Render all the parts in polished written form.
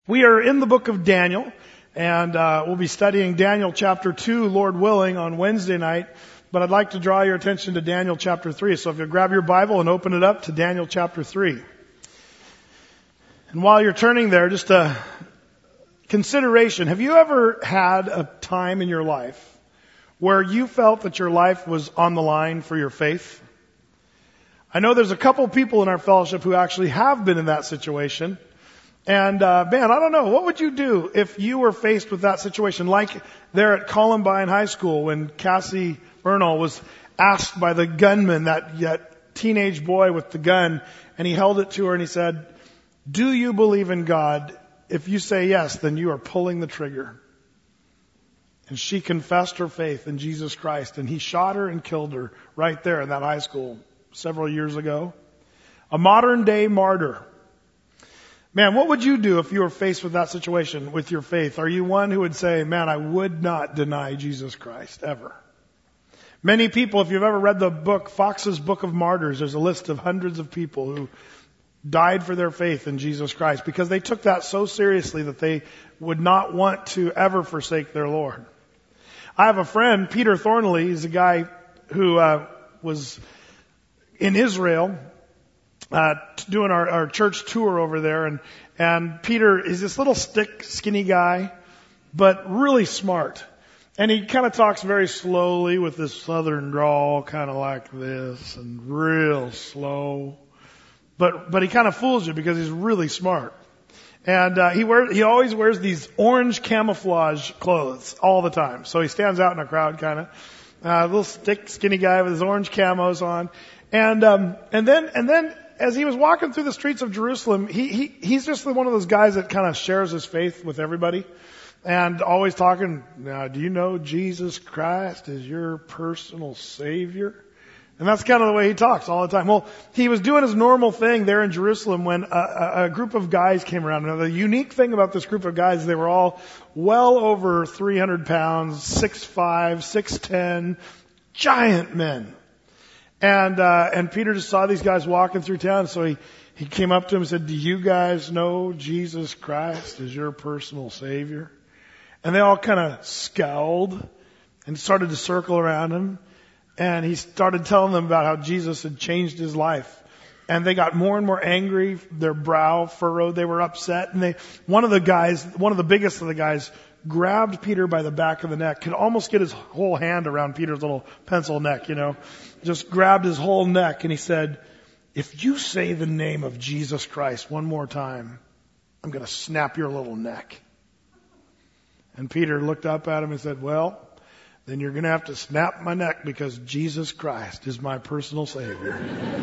We are in the book of Daniel, and we'll be studying Daniel chapter 2, Lord willing, on Wednesday night. But I'd like to draw your attention to Daniel chapter 3. So if you'll grab your Bible and open it up to Daniel chapter 3. And while you're turning there, just a consideration. Have you ever had a time in your life where you felt that your life was on the line for your faith? I know there's a couple people in our fellowship who actually have been in that situation. And, man, I don't know. What would you do if you were faced with that situation? Like there at Columbine High School when Cassie Bernal was asked by the gunman, that teenage boy with the gun, and he held it to her and he said, "Do you believe in God? If you say yes, then you are pulling the trigger." And she confessed her faith in Jesus Christ, and he shot her and killed her right there in that high school several years ago. A modern day martyr. Man, what would you do if you were faced with that situation with your faith? Are you one who would say, man, I would not deny Jesus Christ ever? Many people, if you've ever read the book, Fox's Book of Martyrs, there's a list of hundreds of people who died for their faith in Jesus Christ because they took that so seriously that they would not want to ever forsake their Lord. I have a friend, Peter Thornley. He's a guy who was in Israel doing our church tour over there, and Peter is this little skinny guy, but really smart. And he kind of talks very slowly with this southern drawl, kind of like this, and real slow. But he kind of fools you because he's really smart. And he always wears these orange camouflage clothes all the time. So he stands out in a crowd, kind of. Little skinny guy with his orange camos on. And then as he was walking through the streets of Jerusalem, he's just one of those guys that kind of shares his faith with everybody and always talking, now, do you know Jesus Christ is your personal Savior? And that's kind of the way he talks all the time. Well, he was doing his normal thing there in Jerusalem when a group of guys came around. Now, the unique thing about this group of guys, they were all well over 300 pounds, 6'5", 6'10", giant men. And Peter just saw these guys walking through town, so he came up to them and said, "Do you guys know Jesus Christ is your personal Savior?" And they all kind of scowled and started to circle around him. And he started telling them about how Jesus had changed his life. And they got more and more angry, their brow furrowed, they were upset. And one of the biggest of the guys, grabbed Peter by the back of the neck, could almost get his whole hand around Peter's little pencil neck, just grabbed his whole neck, and he said, "If you say the name of Jesus Christ one more time, I'm going to snap your little neck." And Peter looked up at him and said, "Well, then you're going to have to snap my neck because Jesus Christ is my personal Savior."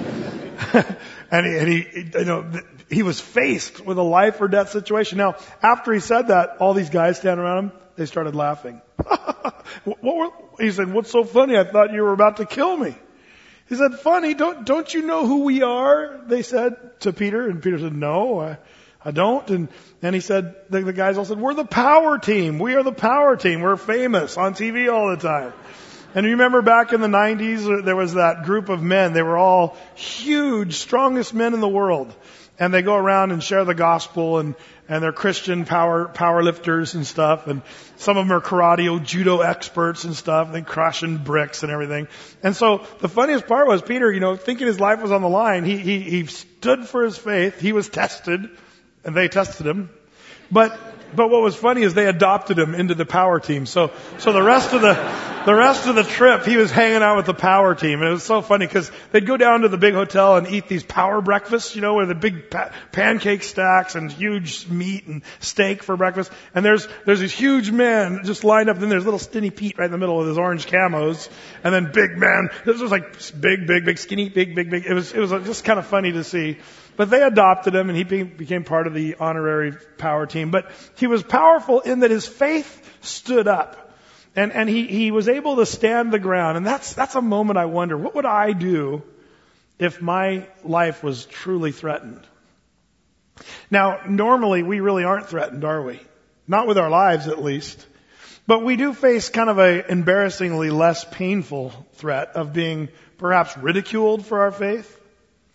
and he was faced with a life or death situation. Now, after he said that, all these guys standing around him, they started laughing. He said, "What's so funny? I thought you were about to kill me." He said, "Funny, don't you know who we are?" They said to Peter, and Peter said, "No, I don't." And he said, the guys all said, "We're the power team. We are the power team. We're famous on TV all the time." And you remember back in the 90s, there was that group of men. They were all huge, strongest men in the world. And they go around and share the gospel, and they're Christian power lifters and stuff. And some of them are karate or judo experts and stuff. They crushing bricks and everything. And so the funniest part was Peter, thinking his life was on the line. He stood for his faith. He was tested, and they tested him. But what was funny is they adopted him into the power team. So the rest of the trip, he was hanging out with the power team. And it was so funny because they'd go down to the big hotel and eat these power breakfasts, where the big pancake stacks and huge meat and steak for breakfast. And there's these huge men just lined up. And then there's little skinny Pete right in the middle with his orange camos. And then big man. This was like big, skinny, big. It was just kind of funny to see. But they adopted him, and he became part of the honorary power team. But he was powerful in that his faith stood up. And he was able to stand the ground. And that's a moment I wonder, what would I do if my life was truly threatened? Now, normally we really aren't threatened, are we? Not with our lives, at least. But we do face kind of a embarrassingly less painful threat of being perhaps ridiculed for our faith.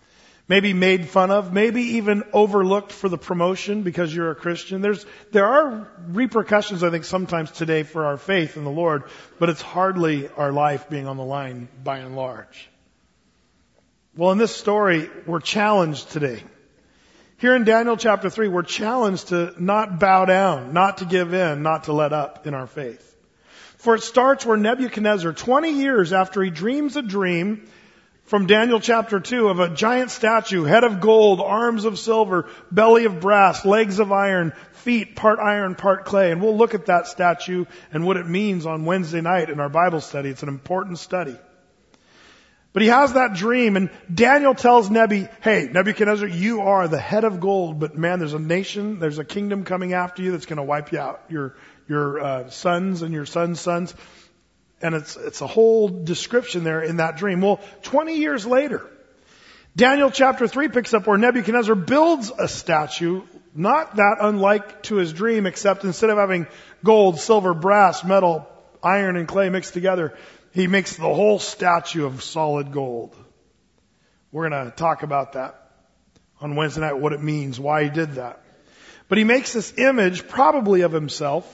maybe made fun of, maybe even overlooked for the promotion because you're a Christian. There are repercussions, I think, sometimes today for our faith in the Lord, but it's hardly our life being on the line by and large. Well, in this story, we're challenged today. Here in Daniel chapter 3, we're challenged to not bow down, not to give in, not to let up in our faith. For it starts where Nebuchadnezzar, 20 years after he dreams a dream from Daniel chapter 2 of a giant statue, head of gold, arms of silver, belly of brass, legs of iron, feet part iron, part clay. And we'll look at that statue and what it means on Wednesday night in our Bible study. It's an important study. But he has that dream, and Daniel tells hey, Nebuchadnezzar, you are the head of gold, but man, there's a nation, there's a kingdom coming after you that's going to wipe you out. Your sons and your sons' sons. And it's a whole description there in that dream. Well, 20 years later, Daniel chapter 3 picks up where Nebuchadnezzar builds a statue, not that unlike to his dream, except instead of having gold, silver, brass, metal, iron, and clay mixed together, he makes the whole statue of solid gold. We're going to talk about that on Wednesday night, what it means, why he did that. But he makes this image, probably of himself,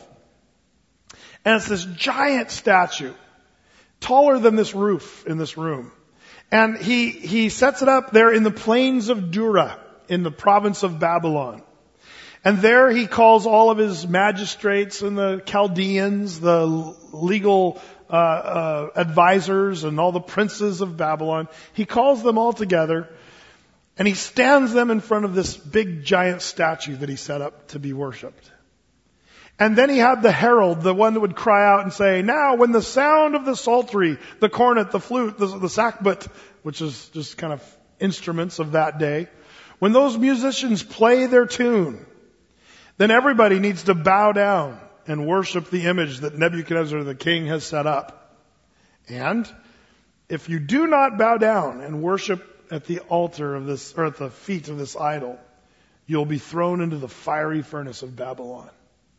and it's this giant statue, taller than this roof in this room. And he sets it up there in the plains of Dura, in the province of Babylon. And there he calls all of his magistrates and the Chaldeans, the legal advisors and all the princes of Babylon. He calls them all together and he stands them in front of this big giant statue that he set up to be worshipped. And then he had the herald, the one that would cry out and say, now when the sound of the psaltery, the cornet, the flute, the sackbut, which is just kind of instruments of that day, when those musicians play their tune, then everybody needs to bow down and worship the image that Nebuchadnezzar the king has set up. And if you do not bow down and worship at the altar of this, or at the feet of this idol, you'll be thrown into the fiery furnace of Babylon.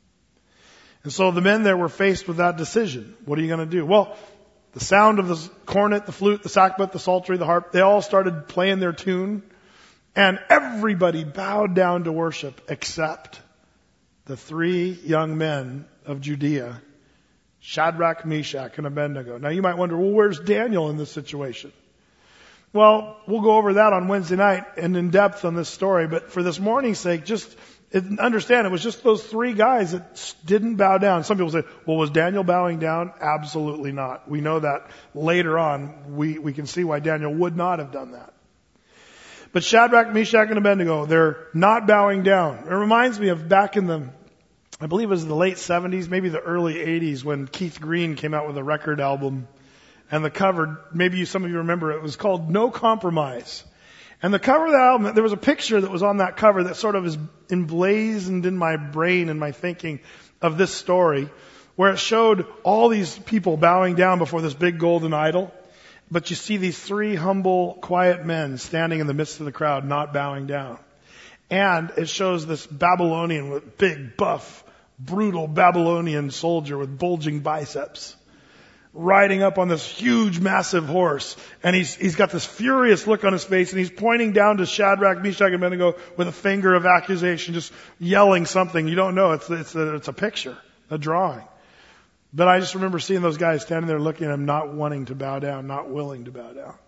And so the men there were faced with that decision. What are you going to do? Well, the sound of the cornet, the flute, the sackbut, the psaltery, the harp, they all started playing their tune. And everybody bowed down to worship except the three young men of Judea, Shadrach, Meshach, and Abednego. Now you might wonder, well, where's Daniel in this situation? Well, we'll go over that on Wednesday night and in depth on this story. But for this morning's sake, just understand it was just those three guys that didn't bow down. Some people say, well, was Daniel bowing down? Absolutely not. We know that later on. We can see why Daniel would not have done that. But Shadrach, Meshach, and Abednego, they're not bowing down. It reminds me of back in I believe it was the late 70s, maybe the early 80s, when Keith Green came out with a record album. And the cover, maybe some of you remember, it was called No Compromise. And the cover of the album, there was a picture that was on that cover that sort of is emblazoned in my brain and my thinking of this story, where it showed all these people bowing down before this big golden idol. But you see these three humble, quiet men standing in the midst of the crowd, not bowing down. And it shows this Babylonian with big, buff, brutal Babylonian soldier with bulging biceps, riding up on this huge, massive horse. And he's got this furious look on his face, and he's pointing down to Shadrach, Meshach, and Abednego with a finger of accusation, just yelling something. You don't know. It's a picture, a drawing. But I just remember seeing those guys standing there looking at him, not wanting to bow down, not willing to bow down.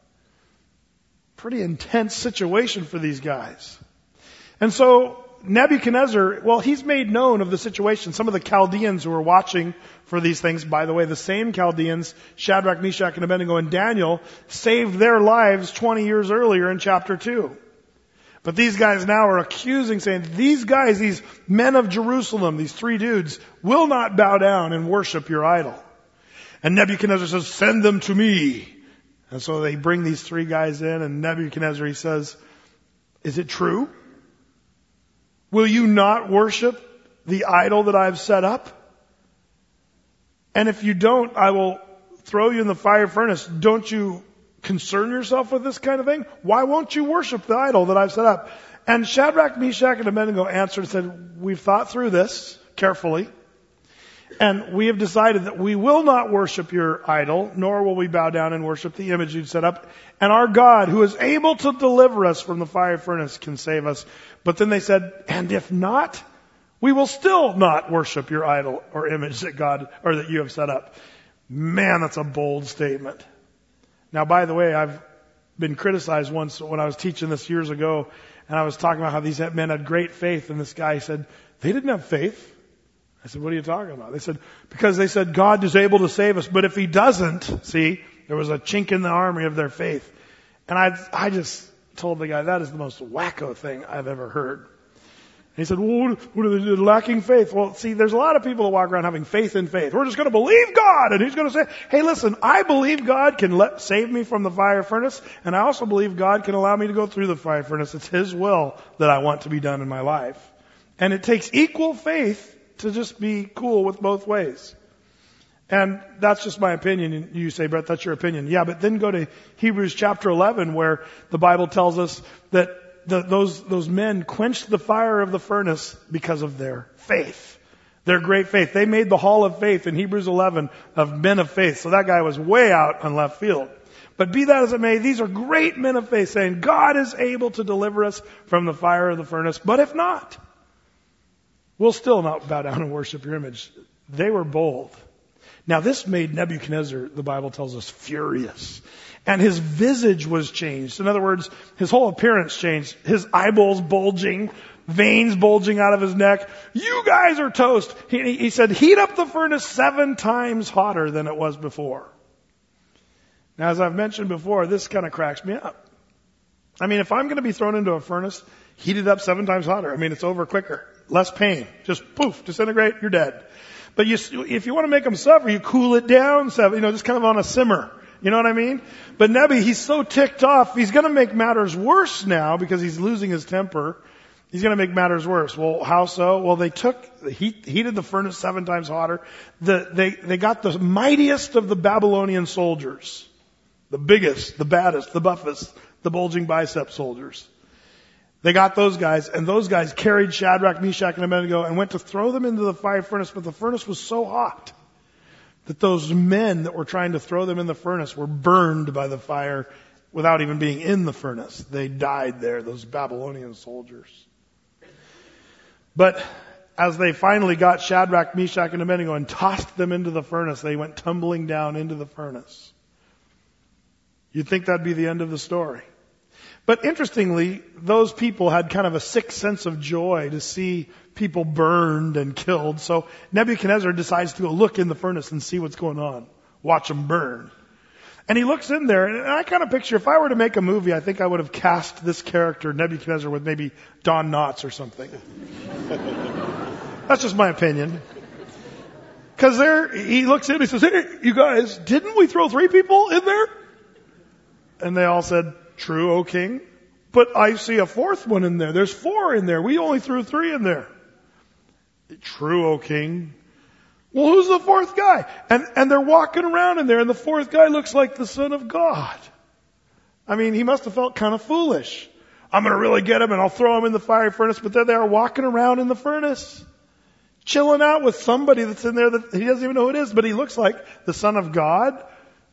Pretty intense situation for these guys. And so Nebuchadnezzar, well, he's made known of the situation. Some of the Chaldeans who were watching for these things, by the way, the same Chaldeans, Shadrach, Meshach, and Abednego, and Daniel, saved their lives 20 years earlier in chapter 2. But these guys now are accusing, saying, these guys, these men of Jerusalem, these three dudes, will not bow down and worship your idol. And Nebuchadnezzar says, send them to me. And so they bring these three guys in, and Nebuchadnezzar, he says, is it true? Will you not worship the idol that I've set up? And if you don't, I will throw you in the fire furnace. Don't you concern yourself with this kind of thing? Why won't you worship the idol that I've set up? And Shadrach, Meshach, and Abednego answered and said, we've thought through this carefully. And we have decided that we will not worship your idol, nor will we bow down and worship the image you've set up. And our God, who is able to deliver us from the fiery furnace, can save us. But then they said, and if not, we will still not worship your idol or image that God, or that you have set up. Man, that's a bold statement. Now, by the way, I've been criticized once when I was teaching this years ago, and I was talking about how these men had great faith, and this guy said, they didn't have faith. I said, what are you talking about? They said, because they said God is able to save us, but if He doesn't, see, there was a chink in the armor of their faith. And I just told the guy, that is the most wacko thing I've ever heard. And he said, well, what are they lacking faith? Well, see, there's a lot of people that walk around having faith in faith. We're just going to believe God, and He's going to say, hey, listen, I believe God can save me from the fire furnace, and I also believe God can allow me to go through the fire furnace. It's His will that I want to be done in my life. And it takes equal faith to just be cool with both ways. And that's just my opinion. And you say, Brett, that's your opinion. Yeah, but then go to Hebrews chapter 11, where the Bible tells us that those men quenched the fire of the furnace because of their faith. Their great faith. They made the hall of faith in Hebrews 11 of men of faith. So that guy was way out on left field. But be that as it may, these are great men of faith saying, God is able to deliver us from the fire of the furnace. But if not, we'll still not bow down and worship your image. They were bold. Now this made Nebuchadnezzar, the Bible tells us, furious. And his visage was changed. In other words, his whole appearance changed. His eyeballs bulging, veins bulging out of his neck. You guys are toast. He said, heat up the furnace 7 times hotter than it was before. Now, as I've mentioned before, this kind of cracks me up. I mean, if I'm going to be thrown into a furnace, heat it up 7 times hotter. I mean, it's over quicker. Less pain. Just poof, disintegrate, you're dead. But if you want to make them suffer, you cool it down, just kind of on a simmer. You know what I mean? But Nebi, he's so ticked off, he's going to make matters worse now because he's losing his temper. He's going to make matters worse. Well, how so? Well, they heated the furnace 7 times hotter. They got the mightiest of the Babylonian soldiers. The biggest, the baddest, the buffest, the bulging bicep soldiers. They got those guys, and those guys carried Shadrach, Meshach, and Abednego and went to throw them into the fire furnace, but the furnace was so hot that those men that were trying to throw them in the furnace were burned by the fire without even being in the furnace. They died there, those Babylonian soldiers. But as they finally got Shadrach, Meshach, and Abednego and tossed them into the furnace, they went tumbling down into the furnace. You'd think that'd be the end of the story. But interestingly, those people had kind of a sick sense of joy to see people burned and killed. So Nebuchadnezzar decides to go look in the furnace and see what's going on. Watch them burn. And he looks in there, and I kind of picture, if I were to make a movie, I think I would have cast this character, Nebuchadnezzar, with maybe Don Knotts or something. That's just my opinion. Because he looks in and he says, hey, you guys, didn't we throw 3 people in there? And they all said, true, O king. But I see a 4th one in there. There's 4 in there. We only threw 3 in there. True, O king. Well, who's the 4th guy? And they're walking around in there, and the 4th guy looks like the Son of God. I mean, he must have felt kind of foolish. I'm going to really get him, and I'll throw him in the fiery furnace. But there they are walking around in the furnace, chilling out with somebody that's in there that he doesn't even know who it is, but he looks like the Son of God.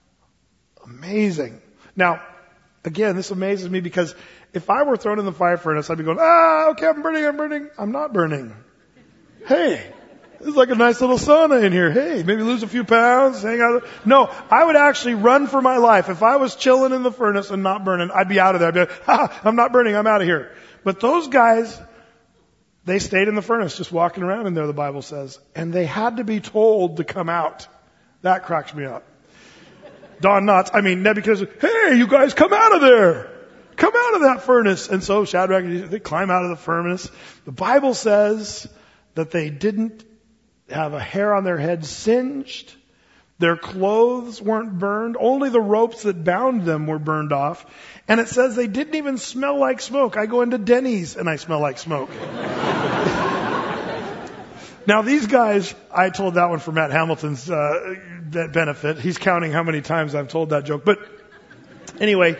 Amazing. Now, again, this amazes me because if I were thrown in the fire furnace, I'd be going, okay, I'm burning. I'm not burning. Hey, this is like a nice little sauna in here. Hey, maybe lose a few pounds, hang out. No, I would actually run for my life. If I was chilling in the furnace and not burning, I'd be out of there. I'd be like, I'm not burning, I'm out of here. But those guys, they stayed in the furnace, just walking around in there, the Bible says. And they had to be told to come out. That cracks me up. Nebuchadnezzar, hey, you guys come out of there. Come out of that furnace. And so Shadrach, they climb out of the furnace. The Bible says that they didn't have a hair on their head singed. Their clothes weren't burned. Only the ropes that bound them were burned off. And it says they didn't even smell like smoke. I go into Denny's and I smell like smoke. Now these guys, I told that one for Matt Hamilton's benefit. He's counting how many times I've told that joke. But anyway,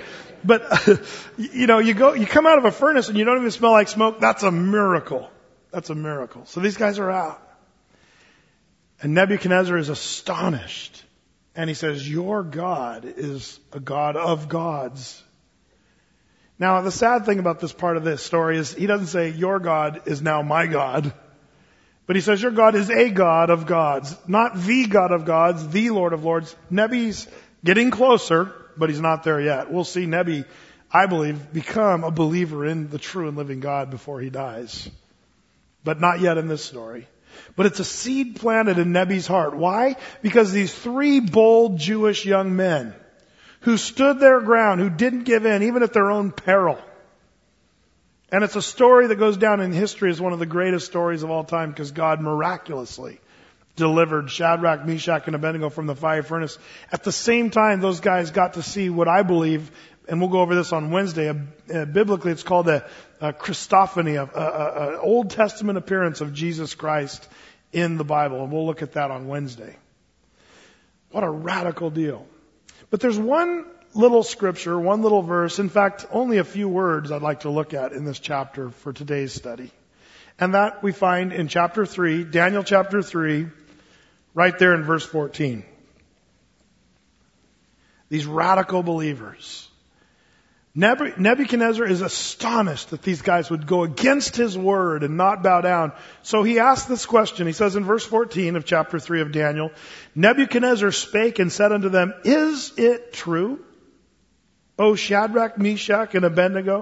you come out of a furnace and you don't even smell like smoke. That's a miracle. That's a miracle. So these guys are out. And Nebuchadnezzar is astonished. And he says, your God is a God of gods. Now, the sad thing about this part of this story is he doesn't say, your God is now my God. But he says, your God is a God of gods. Not the God of gods, the Lord of lords. Nebi's getting closer, but he's not there yet. We'll see Nebi, I believe, become a believer in the true and living God before he dies. But not yet in this story. But it's a seed planted in Nebi's heart. Why? Because these three bold Jewish young men who stood their ground, who didn't give in, even at their own peril. And it's a story that goes down in history as one of the greatest stories of all time because God miraculously delivered Shadrach, Meshach, and Abednego from the fire furnace. At the same time, those guys got to see what I believe, and we'll go over this on Wednesday, biblically it's called a Christophany, an Old Testament appearance of Jesus Christ in the Bible. And we'll look at that on Wednesday. What a radical deal. But there's one little scripture, one little verse, in fact, only a few words I'd like to look at in this chapter for today's study. And that we find in chapter 3, Daniel chapter 3, right there in verse 14. These radical believers. Nebuchadnezzar is astonished that these guys would go against his word and not bow down. So he asked this question. He says in verse 14 of chapter 3 of Daniel, Nebuchadnezzar spake and said unto them, is it true, O Shadrach, Meshach, and Abednego?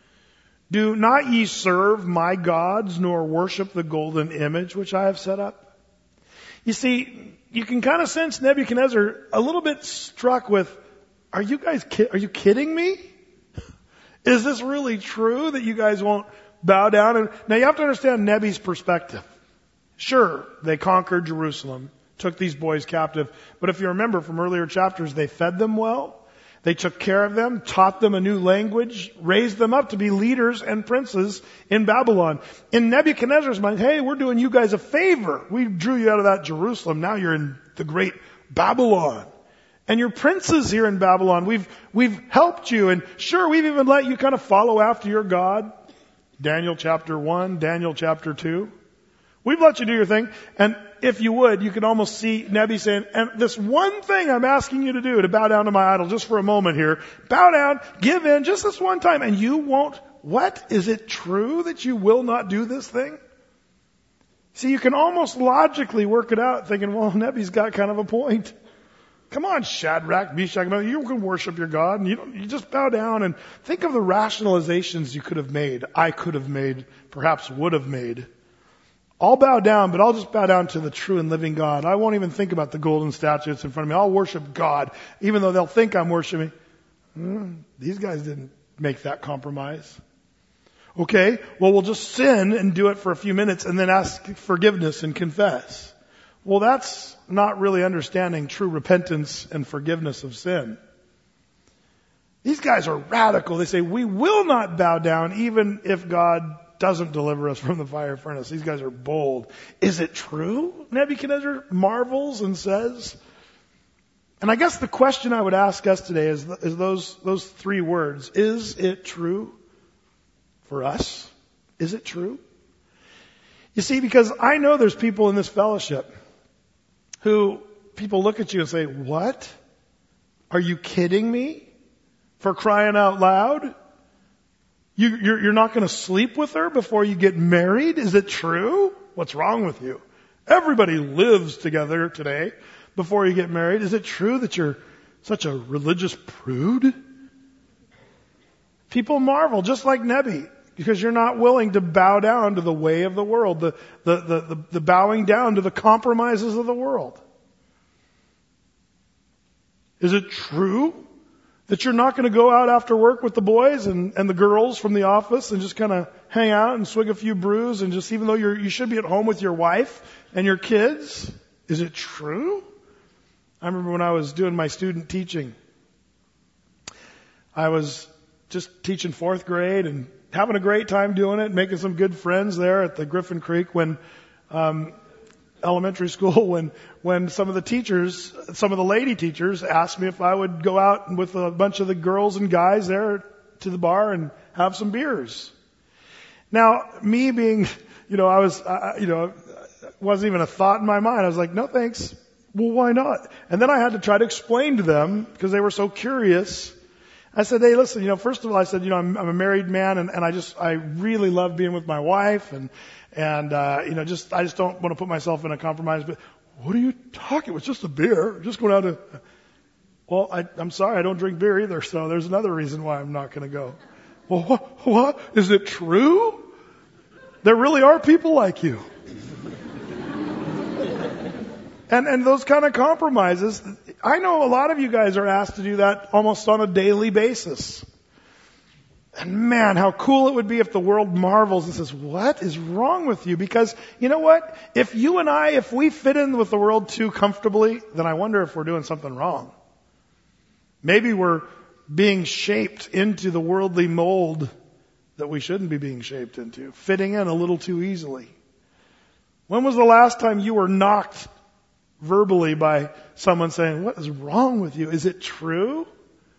Do not ye serve my gods, nor worship the golden image which I have set up? You see, you can kind of sense Nebuchadnezzar a little bit struck with, are you kidding me? Is this really true that you guys won't bow down? And now you have to understand Nebi's perspective. Sure, they conquered Jerusalem, took these boys captive. But if you remember from earlier chapters, they fed them well. They took care of them, taught them a new language, raised them up to be leaders and princes in Babylon. In Nebuchadnezzar's mind, hey, we're doing you guys a favor. We drew you out of that Jerusalem. Now you're in the great Babylon. And you're princes here in Babylon. We've helped you. And sure, we've even let you kind of follow after your God. Daniel chapter 1, Daniel chapter 2. We've let you do your thing. And if you would, you can almost see Nebi saying, and this one thing I'm asking you to do, to bow down to my idol just for a moment here. Bow down, give in, just this one time. And you won't, what? Is it true that you will not do this thing? See, you can almost logically work it out thinking, well, Nebi's got kind of a point. Come on, Shadrach, Meshach, you can worship your God and you just bow down and think of the rationalizations you could have made, I could have made, perhaps would have made. I'll bow down, but I'll just bow down to the true and living God. I won't even think about the golden statues in front of me. I'll worship God, even though they'll think I'm worshiping. These guys didn't make that compromise. Okay, well, we'll just sin and do it for a few minutes and then ask forgiveness and confess. Well, that's not really understanding true repentance and forgiveness of sin. These guys are radical. They say, we will not bow down even if God doesn't deliver us from the fire furnace. These guys are bold. Is it true? Nebuchadnezzar marvels and says. And I guess the question I would ask us today is those three words. Is it true for us? Is it true? You see, because I know there's people in this fellowship who people look at you and say, what? Are you kidding me? For crying out loud? You're not going to sleep with her before you get married? Is it true? What's wrong with you? Everybody lives together today before you get married. Is it true that you're such a religious prude? People marvel, just like Nebi, because you're not willing to bow down to the way of the world, the bowing down to the compromises of the world. Is it true that you're not going to go out after work with the boys and the girls from the office and just kind of hang out and swig a few brews and just, even though you should be at home with your wife and your kids? Is it true? I remember when I was doing my student teaching, I was just teaching fourth grade and having a great time doing it, making some good friends there at the Griffin Creek when, elementary school, when some of the lady teachers asked me if I would go out with a bunch of the girls and guys there to the bar and have some beers. Now, me being, I was, wasn't even a thought in my mind. I was like, no thanks. Well, why not? And then I had to try to explain to them because they were so curious. I said, hey, listen, first of all, I said, I'm a married man and I really love being with my wife and I just don't want to put myself in a compromise. But what are you talking? It's just a beer. Just going out to, well, I'm sorry, I don't drink beer either. So there's another reason why I'm not going to go. Well, what? Is it true? There really are people like you. And those kind of compromises, I know a lot of you guys are asked to do that almost on a daily basis. And man, how cool it would be if the world marvels and says, what is wrong with you? Because you know what? If we fit in with the world too comfortably, then I wonder if we're doing something wrong. Maybe we're being shaped into the worldly mold that we shouldn't be being shaped into, fitting in a little too easily. When was the last time you were knocked verbally by someone saying, what is wrong with you? Is it true?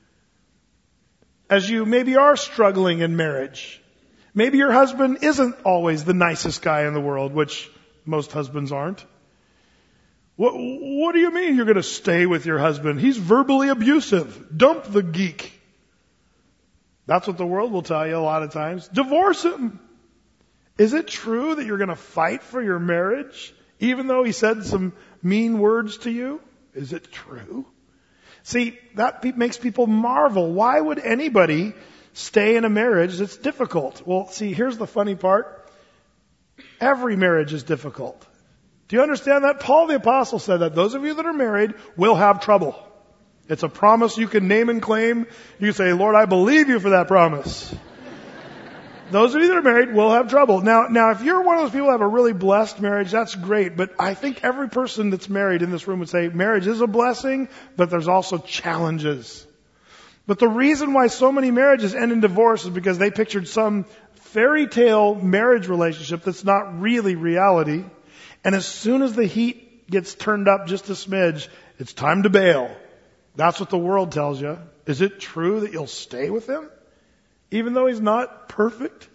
As you maybe are struggling in marriage, maybe your husband isn't always the nicest guy in the world, which most husbands aren't. What do you mean you're going to stay with your husband? He's verbally abusive. Dump the geek. That's what the world will tell you a lot of times. Divorce him. Is it true that you're going to fight for your marriage, even though he said some mean words to you? Is it true? See, that makes people marvel. Why would anybody stay in a marriage that's difficult? Well, see, here's the funny part. Every marriage is difficult. Do you understand that? Paul the Apostle said that those of you that are married will have trouble. It's a promise you can name and claim. You can say, Lord, I believe you for that promise. Those of you that are married will have trouble. Now, if you're one of those people who have a really blessed marriage, that's great. But I think every person that's married in this room would say marriage is a blessing, but there's also challenges. But the reason why so many marriages end in divorce is because they pictured some fairy tale marriage relationship that's not really reality. And as soon as the heat gets turned up just a smidge, it's time to bail. That's what the world tells you. Is it true that you'll stay with him? Even though he's not perfect?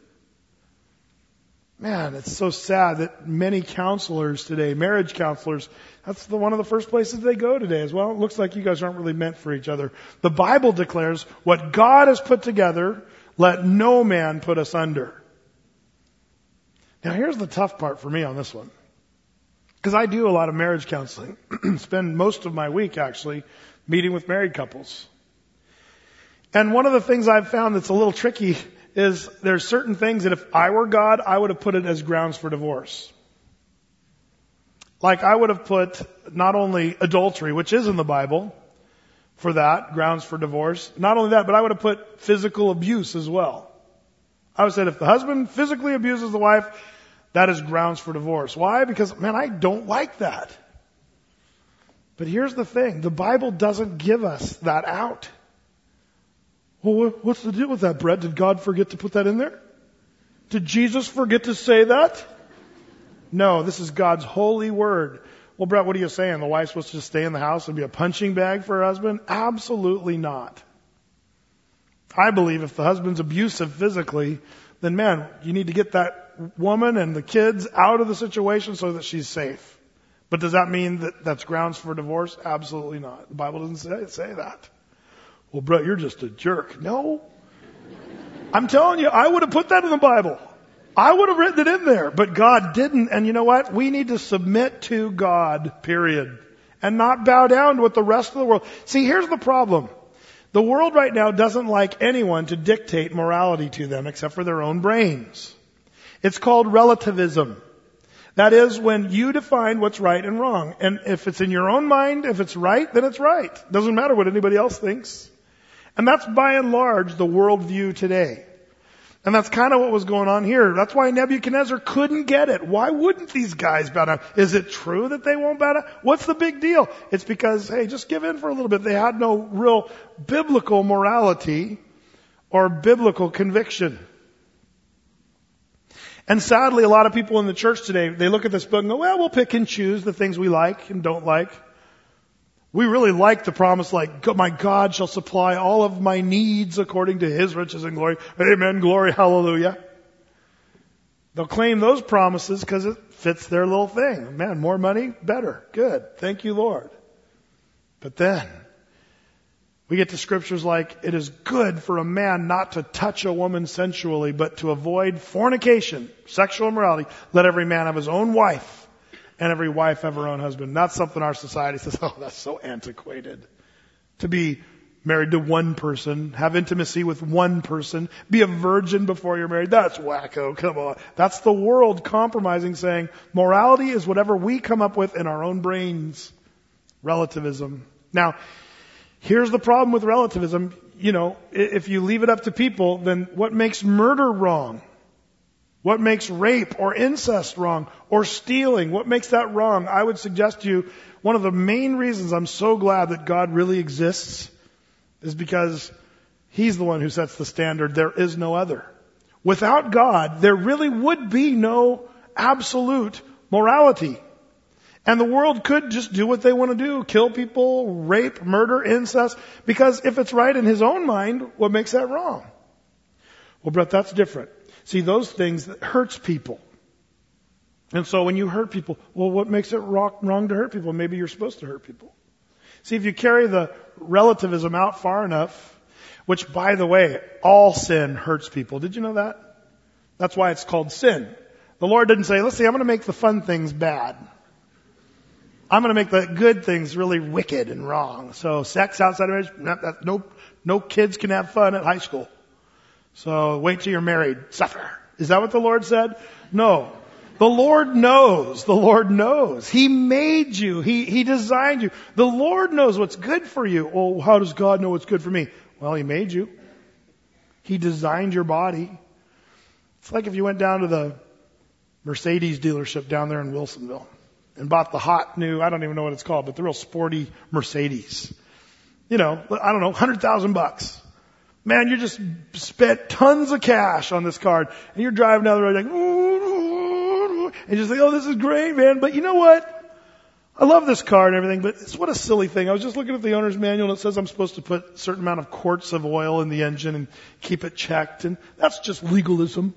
Man, it's so sad that many counselors today, marriage counselors, that's one of the first places they go today as well. It looks like you guys aren't really meant for each other. The Bible declares, what God has put together, let no man put us under. Now here's the tough part for me on this one. Because I do a lot of marriage counseling. Spend most of my week actually meeting with married couples. And one of the things I've found that's a little tricky is there's certain things that if I were God, I would have put it as grounds for divorce. Like I would have put not only adultery, which is in the Bible, for that, grounds for divorce. Not only that, but I would have put physical abuse as well. I would have said if the husband physically abuses the wife, that is grounds for divorce. Why? Because, man, I don't like that. But here's the thing. The Bible doesn't give us that out. Well, what's the deal with that, Brett? Did God forget to put that in there? Did Jesus forget to say that? No, this is God's holy word. Well, Brett, what are you saying? The wife's supposed to just stay in the house and be a punching bag for her husband? Absolutely not. I believe if the husband's abusive physically, then man, you need to get that woman and the kids out of the situation so that she's safe. But does that mean that that's grounds for divorce? Absolutely not. The Bible doesn't say that. Well, Brett, you're just a jerk. No. I'm telling you, I would have put that in the Bible. I would have written it in there, but God didn't. And you know what? We need to submit to God, period. And not bow down to what the rest of the world. See, here's the problem. The world right now doesn't like anyone to dictate morality to them except for their own brains. It's called relativism. That is when you define what's right and wrong. And if it's in your own mind, if it's right, then it's right. Doesn't matter what anybody else thinks. And that's by and large the worldview today. And that's kind of what was going on here. That's why Nebuchadnezzar couldn't get it. Why wouldn't these guys bow down? Is it true that they won't bow down? What's the big deal? It's because, hey, just give in for a little bit. They had no real biblical morality or biblical conviction. And sadly, a lot of people in the church today, they look at this book and go, well, we'll pick and choose the things we like and don't like. We really like the promise like, my God shall supply all of my needs according to His riches and glory. Amen, glory, hallelujah. They'll claim those promises because it fits their little thing. Man, more money, better. Good. Thank you, Lord. But then we get to scriptures like, it is good for a man not to touch a woman sensually, but to avoid fornication, sexual immorality. Let every man have his own wife, and every wife have her own husband. Not something our society says, oh, that's so antiquated. To be married to one person, have intimacy with one person, be a virgin before you're married. That's wacko. Come on. That's the world compromising, saying morality is whatever we come up with in our own brains. Relativism. Now, here's the problem with relativism. You know, if you leave it up to people, then what makes murder wrong? What makes rape or incest wrong? Or stealing? What makes that wrong? I would suggest to you, one of the main reasons I'm so glad that God really exists is because He's the one who sets the standard. There is no other. Without God, there really would be no absolute morality. And the world could just do what they want to do. Kill people, rape, murder, incest. Because if it's right in His own mind, what makes that wrong? Well, Brett, that's different. See, those things that hurts people. And so when you hurt people, well, what makes it wrong to hurt people? Maybe you're supposed to hurt people. See, if you carry the relativism out far enough, which, by the way, all sin hurts people. Did you know that? That's why it's called sin. The Lord didn't say, let's see, I'm going to make the fun things bad. I'm going to make the good things really wicked and wrong. So sex outside of marriage, no kids can have fun at high school. So wait till you're married. Suffer. Is that what the Lord said? No. The Lord knows. The Lord knows. He made you. He designed you. The Lord knows what's good for you. Oh, how does God know what's good for me? Well, He made you. He designed your body. It's like if you went down to the Mercedes dealership down there in Wilsonville and bought the hot new, I don't even know what it's called, but the real sporty Mercedes. You know, I don't know, $100,000. Man, you just spent tons of cash on this car, and you're driving down the road like, and you just think, oh, this is great, man. But you know what? I love this car and everything, but it's what a silly thing. I was just looking at the owner's manual, and it says I'm supposed to put a certain amount of quarts of oil in the engine and keep it checked, and that's just legalism.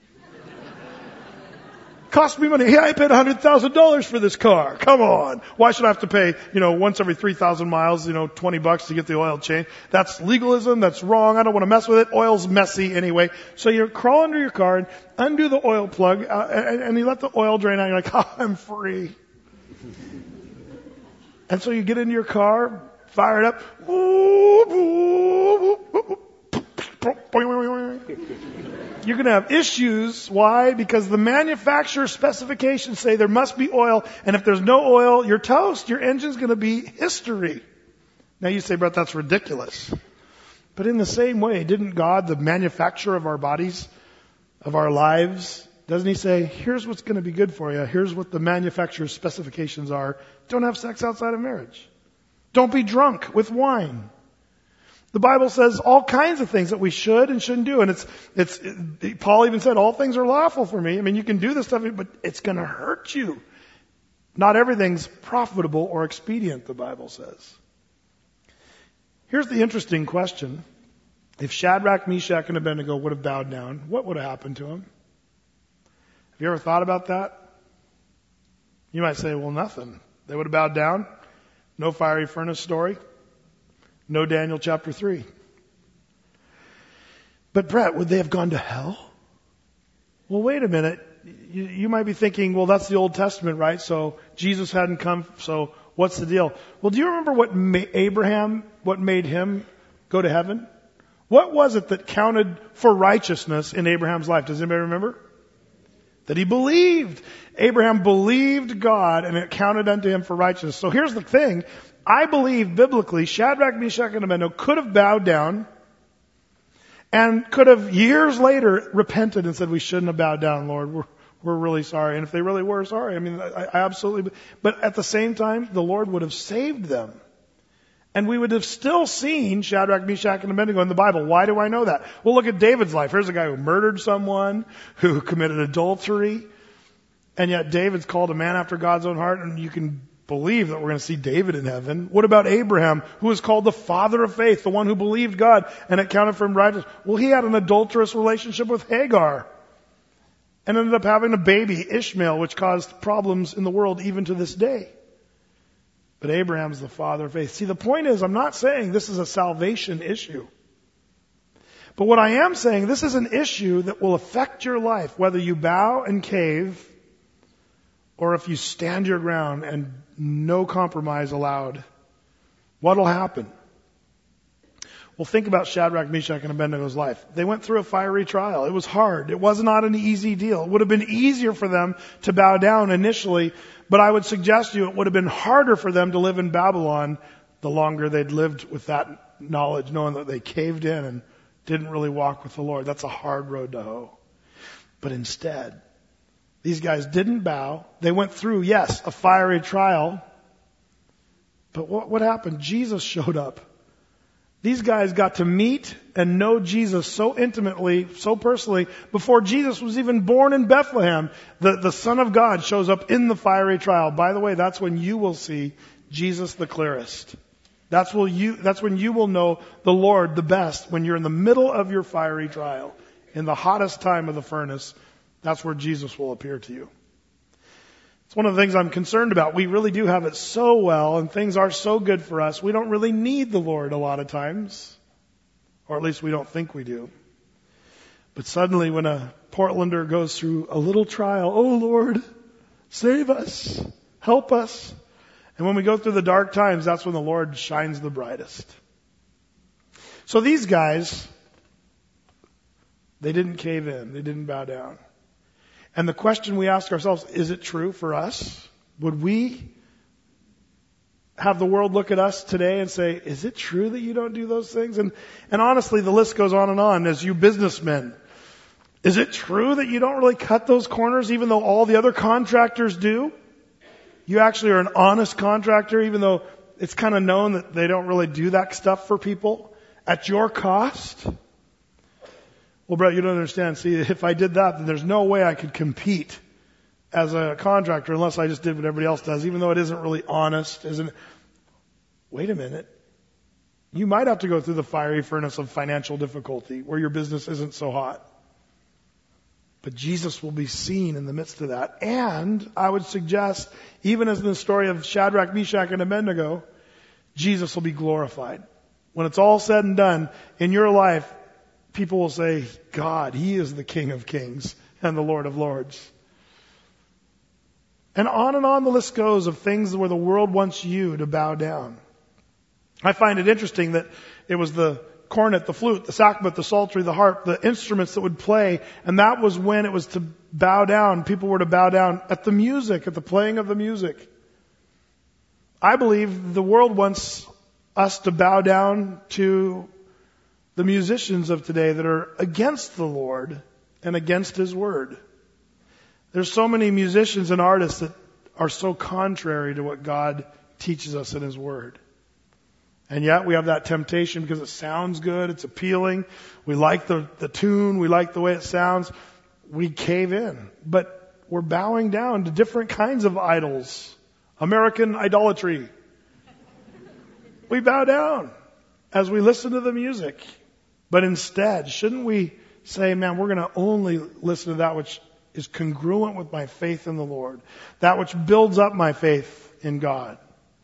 Cost me money. Hey, I paid $100,000 for this car. Come on. Why should I have to pay, once every 3,000 miles, $20 to get the oil changed? That's legalism. That's wrong. I don't want to mess with it. Oil's messy anyway. So you crawl under your car and undo the oil plug, and you let the oil drain out. You're like, oh, I'm free. And so you get into your car, fire it up. You're going to have issues. Why? Because the manufacturer specifications say there must be oil, and if there's no oil, you're toast. Your engine's going to be history. Now you say, Brett, that's ridiculous. But in the same way, didn't God, the manufacturer of our bodies, of our lives, doesn't He say, here's what's going to be good for you. Here's what the manufacturer's specifications are. Don't have sex outside of marriage. Don't be drunk with wine. The Bible says all kinds of things that we should and shouldn't do. And Paul even said, all things are lawful for me. I mean, you can do this stuff, but it's going to hurt you. Not everything's profitable or expedient, the Bible says. Here's the interesting question. If Shadrach, Meshach, and Abednego would have bowed down, what would have happened to them? Have you ever thought about that? You might say, well, nothing. They would have bowed down. No fiery furnace story. No Daniel chapter 3. But Brett, would they have gone to hell? Well, wait a minute. You might be thinking, well, that's the Old Testament, right? So Jesus hadn't come, so what's the deal? Well, do you remember what made him go to heaven? What was it that counted for righteousness in Abraham's life? Does anybody remember? That he believed. Abraham believed God, and it counted unto him for righteousness. So here's the thing. I believe biblically Shadrach, Meshach, and Abednego could have bowed down and could have years later repented and said, we shouldn't have bowed down, Lord. We're really sorry. And if they really were sorry, I absolutely, but at the same time, the Lord would have saved them. And we would have still seen Shadrach, Meshach, and Abednego in the Bible. Why do I know that? Well, look at David's life. Here's a guy who murdered someone, who committed adultery, and yet David's called a man after God's own heart, and you can believe that we're going to see David in heaven. What about Abraham, who is called the father of faith, the one who believed God and it counted for him righteous? Well, he had an adulterous relationship with Hagar. and ended up having a baby, Ishmael, which caused problems in the world even to this day. But Abraham's the father of faith. See, the point is, I'm not saying this is a salvation issue. But what I am saying, this is an issue that will affect your life, whether you bow and cave, or if you stand your ground and no compromise allowed. What'll happen? Well, think about Shadrach, Meshach, and Abednego's life. They went through a fiery trial. It was hard. It was not an easy deal. It would have been easier for them to bow down initially, but I would suggest to you it would have been harder for them to live in Babylon the longer they'd lived with that knowledge, knowing that they caved in and didn't really walk with the Lord. That's a hard road to hoe. But instead, these guys didn't bow. They went through, yes, a fiery trial. But what happened? Jesus showed up. These guys got to meet and know Jesus so intimately, so personally, before Jesus was even born in Bethlehem. The Son of God shows up in the fiery trial. By the way, that's when you will see Jesus the clearest. That's when you will know the Lord the best, when you're in the middle of your fiery trial, in the hottest time of the furnace. That's where Jesus will appear to you. It's one of the things I'm concerned about. We really do have it so well, and things are so good for us. We don't really need the Lord a lot of times, or at least we don't think we do. But suddenly when a Portlander goes through a little trial, oh Lord, save us, help us. And when we go through the dark times, that's when the Lord shines the brightest. So these guys, they didn't cave in. They didn't bow down. And the question we ask ourselves, is it true for us? Would we have the world look at us today and say, is it true that you don't do those things? And honestly, the list goes on and on as you businessmen. Is it true that you don't really cut those corners even though all the other contractors do? You actually are an honest contractor even though it's kind of known that they don't really do that stuff for people at your cost? Well, Brett, you don't understand. See, if I did that, then there's no way I could compete as a contractor unless I just did what everybody else does, even though it isn't really honest. Wait a minute. You might have to go through the fiery furnace of financial difficulty where your business isn't so hot. But Jesus will be seen in the midst of that. And I would suggest, even as in the story of Shadrach, Meshach, and Abednego, Jesus will be glorified. When it's all said and done in your life, people will say, God, He is the King of Kings and the Lord of Lords. And on the list goes of things where the world wants you to bow down. I find it interesting that it was the cornet, the flute, the sackbut, the psaltery, the harp, the instruments that would play, and that was when it was to bow down. People were to bow down at the music, at the playing of the music. I believe the world wants us to bow down to the musicians of today that are against the Lord and against His Word. There's so many musicians and artists that are so contrary to what God teaches us in His Word. And yet we have that temptation because it sounds good, it's appealing, we like the tune, we like the way it sounds, we cave in. But we're bowing down to different kinds of idols. American idolatry. We bow down as we listen to the music. But instead, shouldn't we say, man, we're going to only listen to that which is congruent with my faith in the Lord, that which builds up my faith in God?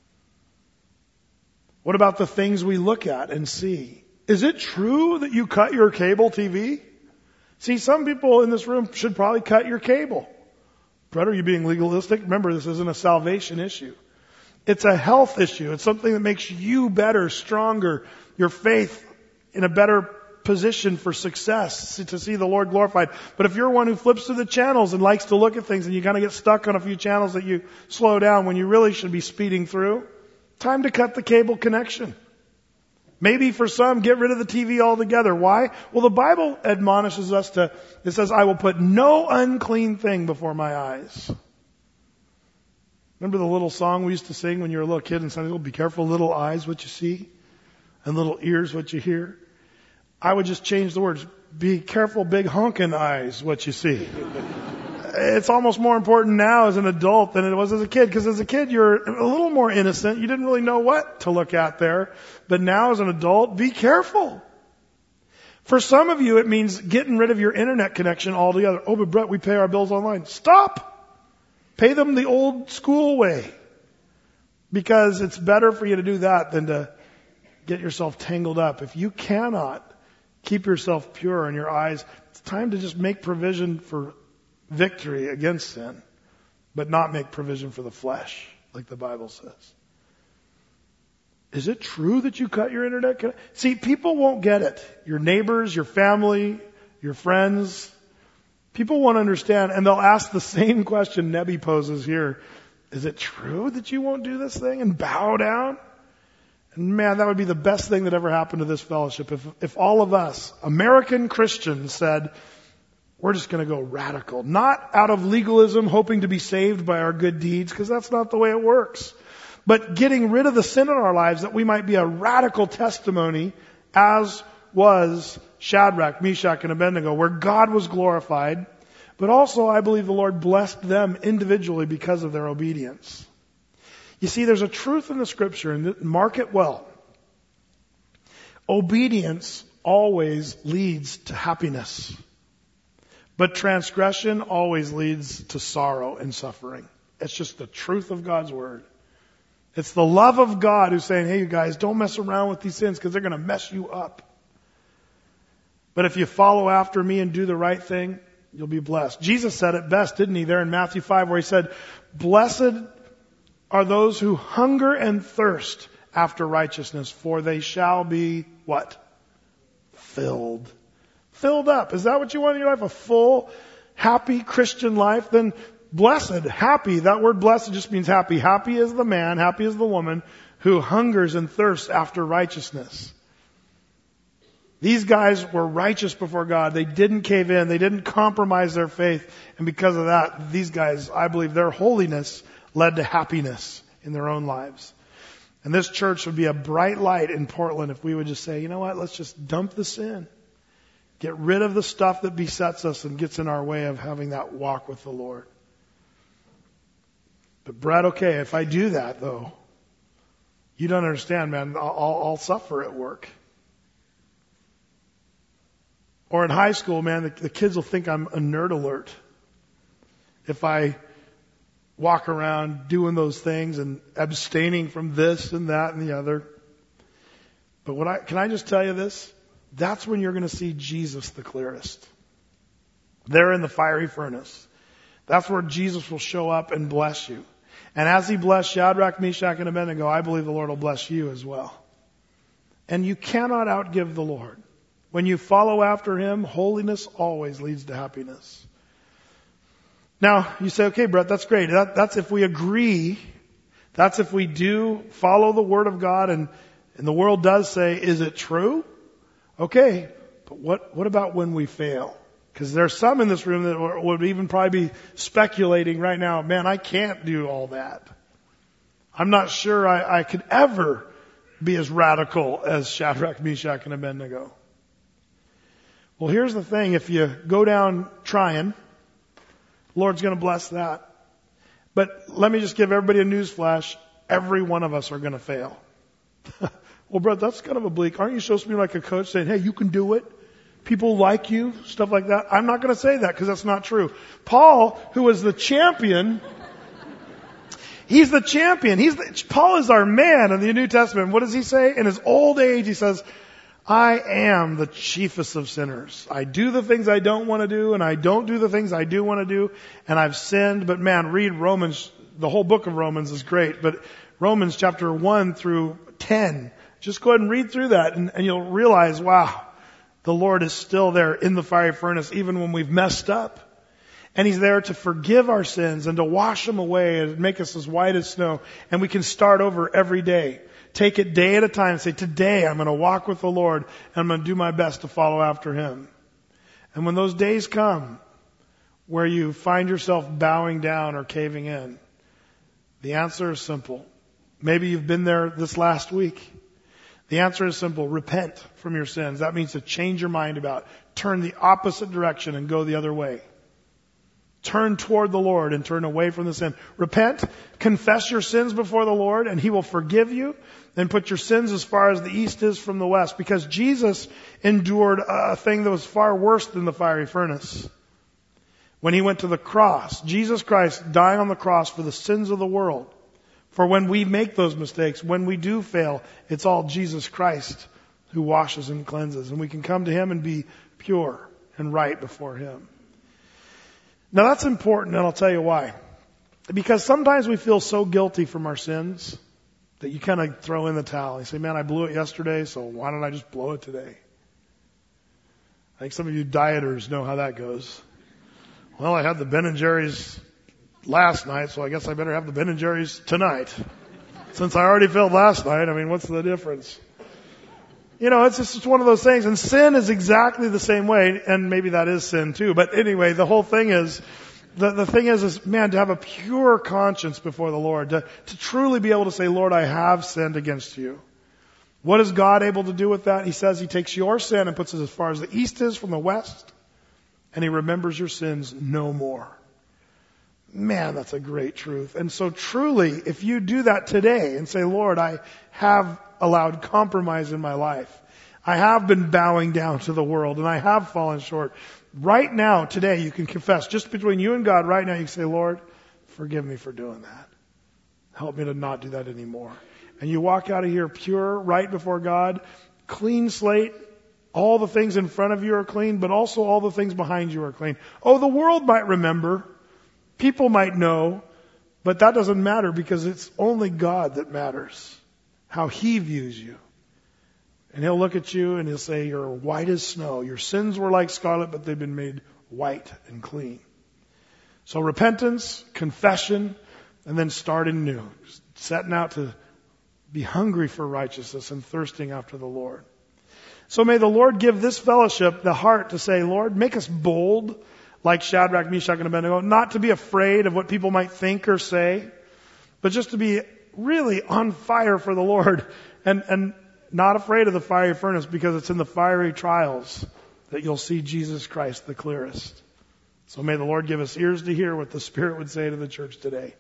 What about the things we look at and see? Is it true that you cut your cable TV? See, some people in this room should probably cut your cable. Brett, are you being legalistic? Remember, this isn't a salvation issue. It's a health issue. It's something that makes you better, stronger, your faith in a better position for success, to see the Lord glorified. But if you're one who flips through the channels and likes to look at things and you kind of get stuck on a few channels that you slow down when you really should be speeding through, time to cut the cable connection. Maybe for some, get rid of the TV altogether. Why? Well, the Bible admonishes us it says, I will put no unclean thing before my eyes. Remember the little song we used to sing when you were a little kid in Sunday school? Be careful, little eyes, what you see, and little ears, what you hear. I would just change the words. Be careful, big honkin' eyes, what you see. It's almost more important now as an adult than it was as a kid, because as a kid you're a little more innocent. You didn't really know what to look at there. But now as an adult, be careful. For some of you, it means getting rid of your internet connection altogether. Oh, but Brett, we pay our bills online. Stop! Pay them the old school way. Because it's better for you to do that than to get yourself tangled up. If you cannot keep yourself pure in your eyes, it's time to just make provision for victory against sin, but not make provision for the flesh, like the Bible says. Is it true that you cut your internet connection? See, people won't get it. Your neighbors, your family, your friends. People won't understand, and they'll ask the same question Nebi poses here. Is it true that you won't do this thing and bow down? And man, that would be the best thing that ever happened to this fellowship. If all of us, American Christians, said, we're just going to go radical. Not out of legalism, hoping to be saved by our good deeds, because that's not the way it works. But getting rid of the sin in our lives that we might be a radical testimony, as was Shadrach, Meshach, and Abednego, where God was glorified. But also, I believe the Lord blessed them individually because of their obedience. You see, there's a truth in the Scripture, and mark it well. Obedience always leads to happiness. But transgression always leads to sorrow and suffering. It's just the truth of God's Word. It's the love of God who's saying, hey, you guys, don't mess around with these sins because they're going to mess you up. But if you follow after me and do the right thing, you'll be blessed. Jesus said it best, didn't he, there in Matthew 5, where he said, blessed are those who hunger and thirst after righteousness, for they shall be what? Filled. Filled up. Is that what you want in your life? A full, happy Christian life? Then blessed, happy. That word blessed just means happy. Happy is the man, happy is the woman who hungers and thirsts after righteousness. These guys were righteous before God. They didn't cave in. They didn't compromise their faith. And because of that, these guys, I believe their holiness led to happiness in their own lives. And this church would be a bright light in Portland if we would just say, you know what, let's just dump the sin. Get rid of the stuff that besets us and gets in our way of having that walk with the Lord. But Brad, okay, if I do that though, you don't understand, man, I'll suffer at work. Or in high school, man, the kids will think I'm a nerd alert if I walk around doing those things and abstaining from this and that and the other. But can I just tell you this? That's when you're going to see Jesus the clearest. There in the fiery furnace. That's where Jesus will show up and bless you. And as he blessed Shadrach, Meshach, and Abednego, I believe the Lord will bless you as well. And you cannot outgive the Lord. When you follow after him, holiness always leads to happiness. Now, you say, okay, Brett, that's great. That's if we agree. That's if we do follow the Word of God and the world does say, is it true? Okay, but what about when we fail? Because there's some in this room that would even probably be speculating right now, man, I can't do all that. I'm not sure I could ever be as radical as Shadrach, Meshach, and Abednego. Well, here's the thing. If you go down trying, the Lord's going to bless that. But let me just give everybody a news flash. Every one of us are going to fail. Well, brother, that's kind of oblique. Aren't you supposed to be like a coach saying, hey, you can do it? People like you, stuff like that. I'm not going to say that because that's not true. Paul, who was the champion, he's the champion. Paul is our man in the New Testament. What does he say? In his old age, he says, I am the chiefest of sinners. I do the things I don't want to do, and I don't do the things I do want to do, and I've sinned. But man, read Romans. The whole book of Romans is great, but Romans chapter 1 through 10. Just go ahead and read through that, and you'll realize, wow, the Lord is still there in the fiery furnace, even when we've messed up. And He's there to forgive our sins and to wash them away and make us as white as snow. And we can start over every day. Take it day at a time and say, today I'm going to walk with the Lord and I'm going to do my best to follow after Him. And when those days come where you find yourself bowing down or caving in, the answer is simple. Maybe you've been there this last week. The answer is simple. Repent from your sins. That means to change your mind about it. Turn the opposite direction and go the other way. Turn toward the Lord and turn away from the sin. Repent, confess your sins before the Lord, and He will forgive you. Then put your sins as far as the east is from the west. Because Jesus endured a thing that was far worse than the fiery furnace. When He went to the cross, Jesus Christ dying on the cross for the sins of the world. For when we make those mistakes, when we do fail, it's all Jesus Christ who washes and cleanses. And we can come to Him and be pure and right before Him. Now that's important, and I'll tell you why. Because sometimes we feel so guilty from our sins that you kind of throw in the towel. You say, man, I blew it yesterday, so why don't I just blow it today? I think some of you dieters know how that goes. Well, I had the Ben & Jerry's last night, so I guess I better have the Ben & Jerry's tonight. Since I already failed last night, I mean, what's the difference? You know, it's just one of those things. And sin is exactly the same way, and maybe that is sin too. But anyway, the whole thing is, the thing is, man, to have a pure conscience before the Lord, to truly be able to say, Lord, I have sinned against you. What is God able to do with that? He says He takes your sin and puts it as far as the east is from the west, and He remembers your sins no more. Man, that's a great truth. And so truly, if you do that today and say, Lord, I have allowed compromise in my life. I have been bowing down to the world, and I have fallen short. Right now, today, you can confess, just between you and God right now, you can say, Lord, forgive me for doing that. Help me to not do that anymore. And you walk out of here pure, right before God, clean slate. All the things in front of you are clean, but also all the things behind you are clean. Oh, the world might remember. People might know. But that doesn't matter because it's only God that matters. How He views you. And He'll look at you and He'll say, you're white as snow. Your sins were like scarlet, but they've been made white and clean. So repentance, confession, and then starting new. Setting out to be hungry for righteousness and thirsting after the Lord. So may the Lord give this fellowship the heart to say, Lord, make us bold like Shadrach, Meshach, and Abednego. Not to be afraid of what people might think or say, but just to be really on fire for the Lord and not afraid of the fiery furnace, because it's in the fiery trials that you'll see Jesus Christ the clearest. So may the Lord give us ears to hear what the Spirit would say to the church today.